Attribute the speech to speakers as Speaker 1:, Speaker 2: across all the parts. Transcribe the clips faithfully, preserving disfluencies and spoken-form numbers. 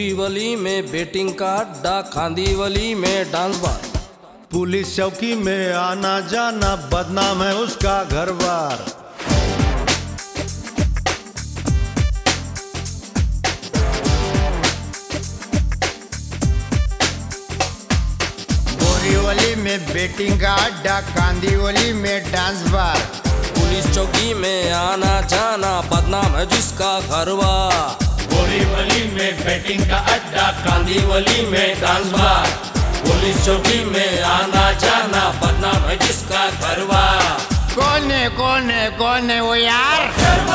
Speaker 1: बोरीवली में बेटिंग का अड्डा, कांदीवली में डांस बार।
Speaker 2: पुलिस चौकी में आना जाना, बदनाम है उसका घर बार।
Speaker 3: बोरीवली में बेटिंग का अड्डा, कांदीवली में डांस बार।
Speaker 1: पुलिस चौकी में आना जाना, बदनाम है जिसका घर बार।
Speaker 4: बोरीवली में बेटिंग का अड्डा, कांदीवली में डांस बार। पुलिस चौकी में आना जाना, बदनाम है जिसका घर बार।
Speaker 3: कौन है कौन है कौन है वो यार?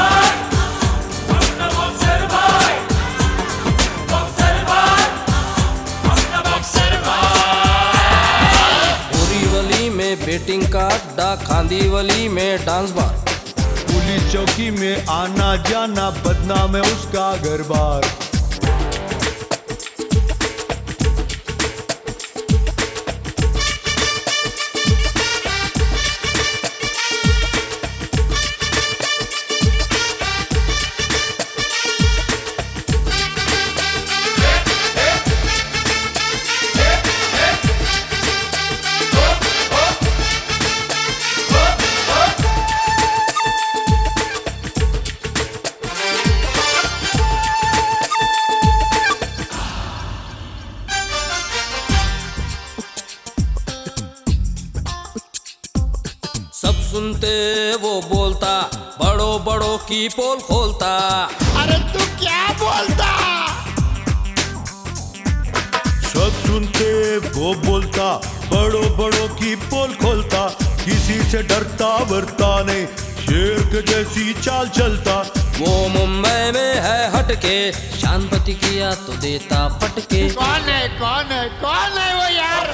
Speaker 1: बोरीवली में बेटिंग का अड्डा, कांदीवली में डांस बार।
Speaker 2: पुलिस चौकी में आना जाना, बदनाम है उसका घर बार।
Speaker 1: सब सुनते वो बोलता, बड़ों बड़ों की पोल खोलता।
Speaker 3: अरे तू क्या बोलता?
Speaker 2: सब सुनते वो बोलता, बड़ों बड़ों की पोल खोलता। किसी से डरता वरता नहीं, शेर के जैसी चाल चलता।
Speaker 1: वो मुंबई में है हटके, शांति किया तो देता फटके।
Speaker 3: कौन है कौन है कौन है वो यार?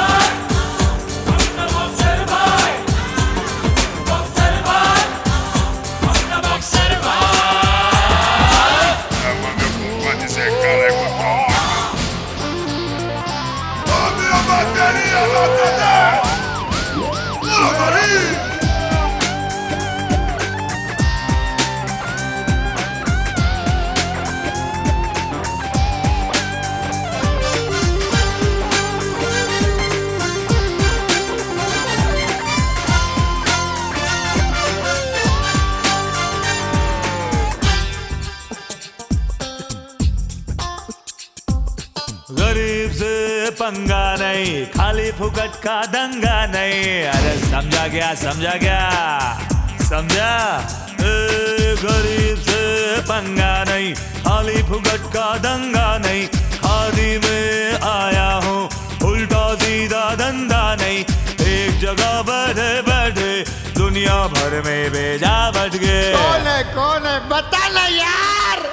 Speaker 5: गरीब से पंगा नहीं, खाली फुकट का दंगा नहीं। अरे समझा क्या समझा क्या समझा? ए, गरीब से पंगा नहीं, खाली फुकट का दंगा नहीं। खादी में आया हूँ, उल्टा सीधा धंधा नहीं। एक जगह बैठे बैठे दुनिया भर में भेजा बट गए।
Speaker 3: कौन है कौन है बताना यार?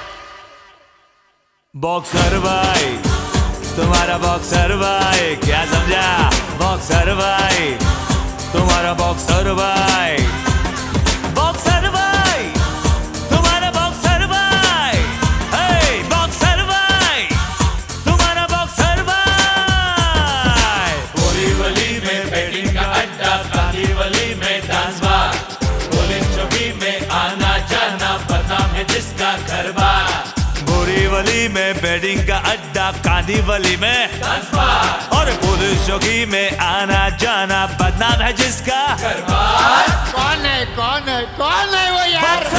Speaker 5: बॉक्सर भाई, तुम्हारा बॉक्सर भाई, क्या समझा? बॉक्सर भाई, तुम्हारा बॉक्सर भाई। बॉक्सर भाई, तुम्हारा बॉक्सर भाई। हे बॉक्सर भाई, तुम्हारा बॉक्सर भाई।
Speaker 4: बोरीवली में बेटिंग का अड्डा, कांदीवली में डांस बार। पुलिस चौकी में आना जाना, बदनाम है जिसका घर बार।
Speaker 5: बोरीवली में बेटिंग का अड्डा, कांदीवली में
Speaker 4: डांस बार।
Speaker 5: और पुलिस चौकी में आना जाना, बदनाम है जिसका
Speaker 4: घर बार।
Speaker 3: कौन है कौन है कौन है वो यार?